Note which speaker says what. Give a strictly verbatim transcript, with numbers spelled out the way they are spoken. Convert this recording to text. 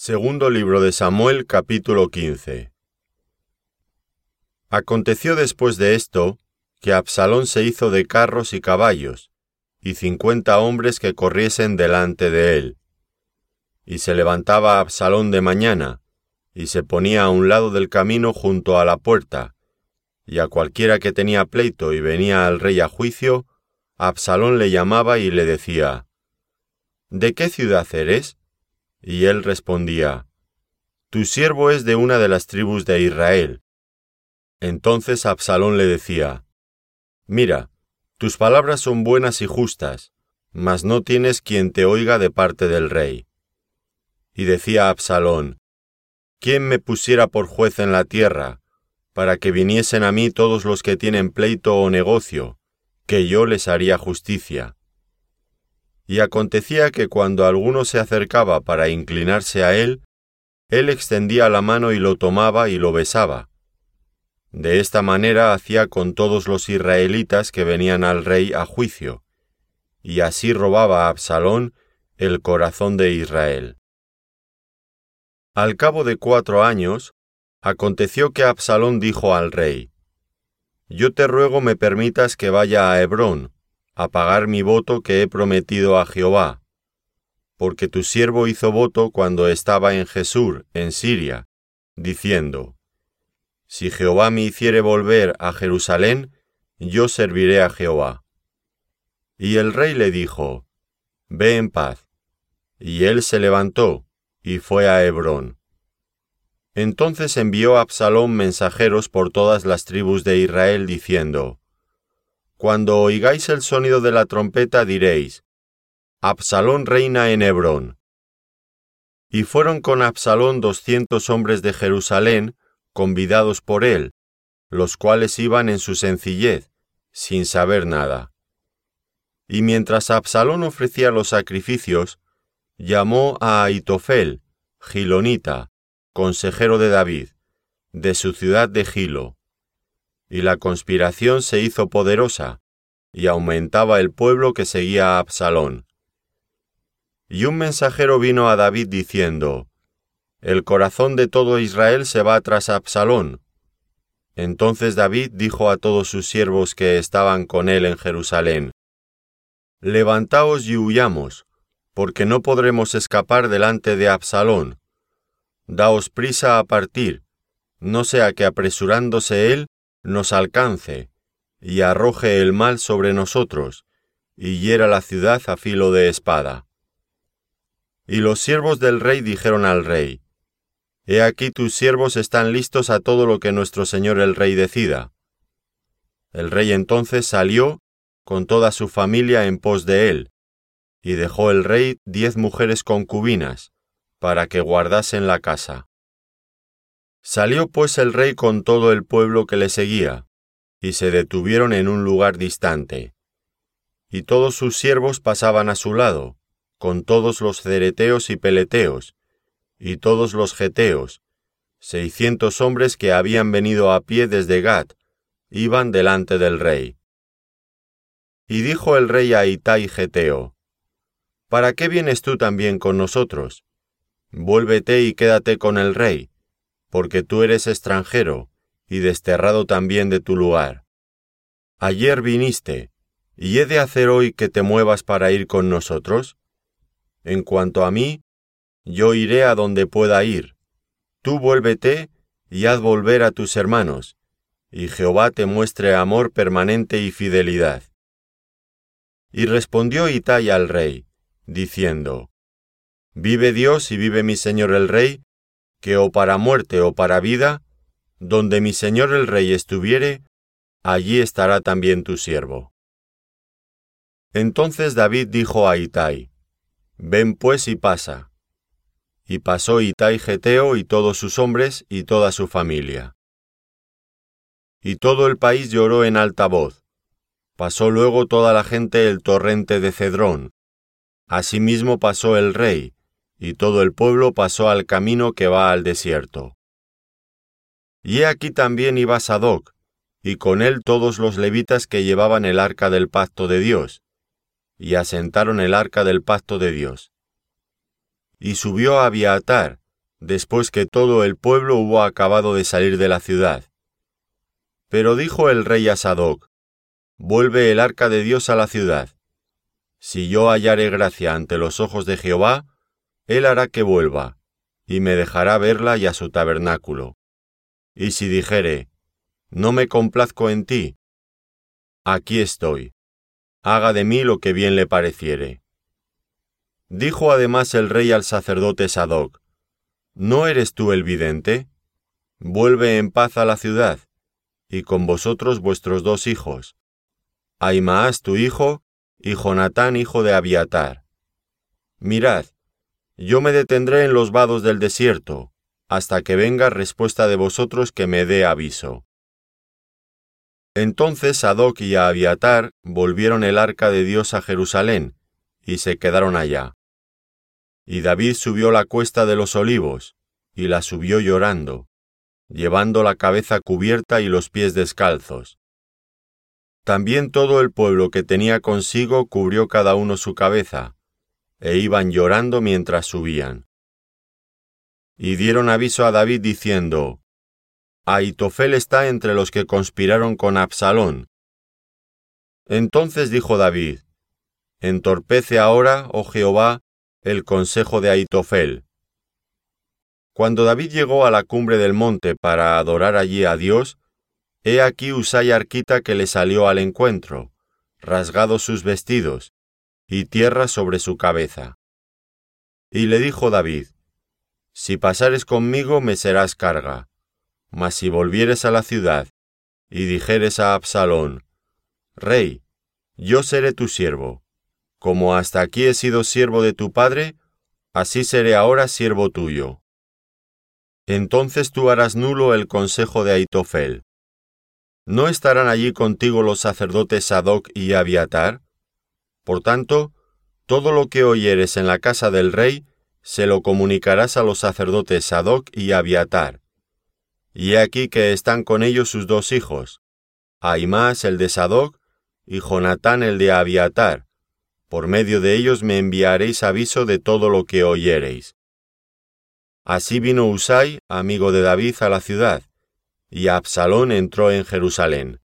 Speaker 1: Segundo libro de Samuel, capítulo quince. Aconteció después de esto, que Absalón se hizo de carros y caballos, y cincuenta hombres que corriesen delante de él. Y se levantaba Absalón de mañana, y se ponía a un lado del camino junto a la puerta, y a cualquiera que tenía pleito y venía al rey a juicio, Absalón le llamaba y le decía: ¿De qué ciudad eres? Y él respondía: Tu siervo es de una de las tribus de Israel. Entonces Absalón le decía: Mira, tus palabras son buenas y justas, mas no tienes quien te oiga de parte del rey. Y decía Absalón: ¿Quién me pusiera por juez en la tierra, para que viniesen a mí todos los que tienen pleito o negocio, que yo les haría justicia? Y acontecía que cuando alguno se acercaba para inclinarse a él, él extendía la mano y lo tomaba y lo besaba. De esta manera hacía con todos los israelitas que venían al rey a juicio, y así robaba a Absalón el corazón de Israel. Al cabo de cuatro años, aconteció que Absalón dijo al rey: Yo te ruego me permitas que vaya a Hebrón, a pagar mi voto que he prometido a Jehová, porque tu siervo hizo voto cuando estaba en Jesús, en Siria, diciendo: Si Jehová me hiciere volver a Jerusalén, yo serviré a Jehová. Y el rey le dijo: Ve en paz. Y él se levantó, y fue a Hebrón. Entonces envió Absalón mensajeros por todas las tribus de Israel, diciendo: Cuando oigáis el sonido de la trompeta diréis: Absalón reina en Hebrón. Y fueron con Absalón doscientos hombres de Jerusalén, convidados por él, los cuales iban en su sencillez, sin saber nada. Y mientras Absalón ofrecía los sacrificios, llamó a Ahitofel, gilonita, consejero de David, de su ciudad de Gilo. Y la conspiración se hizo poderosa, y aumentaba el pueblo que seguía a Absalón. Y un mensajero vino a David diciendo: El corazón de todo Israel se va tras Absalón. Entonces David dijo a todos sus siervos que estaban con él en Jerusalén: Levantaos y huyamos, porque no podremos escapar delante de Absalón. Daos prisa a partir, no sea que apresurándose él, nos alcance, y arroje el mal sobre nosotros, y hiera la ciudad a filo de espada. Y los siervos del rey dijeron al rey: He aquí tus siervos están listos a todo lo que nuestro señor el rey decida. El rey entonces salió con toda su familia en pos de él, y dejó el rey diez mujeres concubinas, para que guardasen la casa. Salió pues el rey con todo el pueblo que le seguía, y se detuvieron en un lugar distante. Y todos sus siervos pasaban a su lado, con todos los cereteos y peleteos, y todos los geteos, seiscientos hombres que habían venido a pie desde Gat, iban delante del rey. Y dijo el rey a Itai geteo: ¿Para qué vienes tú también con nosotros? Vuélvete y quédate con el rey, porque tú eres extranjero, y desterrado también de tu lugar. Ayer viniste, ¿y he de hacer hoy que te muevas para ir con nosotros? En cuanto a mí, yo iré a donde pueda ir. Tú vuélvete y haz volver a tus hermanos, y Jehová te muestre amor permanente y fidelidad. Y respondió Itai al rey, diciendo: Vive Dios y vive mi señor el rey, que o para muerte o para vida, donde mi señor el rey estuviere, allí estará también tu siervo. Entonces David dijo a Itai: Ven pues y pasa. Y pasó Itai geteo y todos sus hombres y toda su familia. Y todo el país lloró en alta voz. Pasó luego toda la gente el torrente de Cedrón. Asimismo pasó el rey, y todo el pueblo pasó al camino que va al desierto. Y he aquí también iba Sadoc, y con él todos los levitas que llevaban el arca del pacto de Dios, y asentaron el arca del pacto de Dios. Y subió Abiatar, después que todo el pueblo hubo acabado de salir de la ciudad. Pero dijo el rey a Sadoc: «Vuelve el arca de Dios a la ciudad. Si yo hallare gracia ante los ojos de Jehová, él hará que vuelva, y me dejará verla y a su tabernáculo. Y si dijere: no me complazco en ti, aquí estoy, haga de mí lo que bien le pareciere». Dijo además el rey al sacerdote Sadoc: ¿no eres tú el vidente? Vuelve en paz a la ciudad, y con vosotros vuestros dos hijos, Ahimaas tu hijo, y Jonatán hijo de Abiatar. Mirad, yo me detendré en los vados del desierto, hasta que venga respuesta de vosotros que me dé aviso. Entonces Sadoc y Abiatar volvieron el arca de Dios a Jerusalén, y se quedaron allá. Y David subió la cuesta de los olivos, y la subió llorando, llevando la cabeza cubierta y los pies descalzos. También todo el pueblo que tenía consigo cubrió cada uno su cabeza, e iban llorando mientras subían. Y dieron aviso a David diciendo: Ahitofel está entre los que conspiraron con Absalón. Entonces dijo David: Entorpece ahora, oh Jehová, el consejo de Ahitofel. Cuando David llegó a la cumbre del monte para adorar allí a Dios, he aquí Husai arquita que le salió al encuentro, rasgados sus vestidos, y tierra sobre su cabeza. Y le dijo David: Si pasares conmigo me serás carga, mas si volvieres a la ciudad, y dijeres a Absalón: Rey, yo seré tu siervo, como hasta aquí he sido siervo de tu padre, así seré ahora siervo tuyo. Entonces tú harás nulo el consejo de Ahitofel. ¿No estarán allí contigo los sacerdotes Sadoc y Abiatar? Por tanto, todo lo que oyeres en la casa del rey, se lo comunicarás a los sacerdotes Sadoc y Abiatar. Y he aquí que están con ellos sus dos hijos, Ahimaas el de Sadoc y Jonatán el de Abiatar. Por medio de ellos me enviaréis aviso de todo lo que oyereis. Así vino Husai, amigo de David, a la ciudad, y Absalón entró en Jerusalén.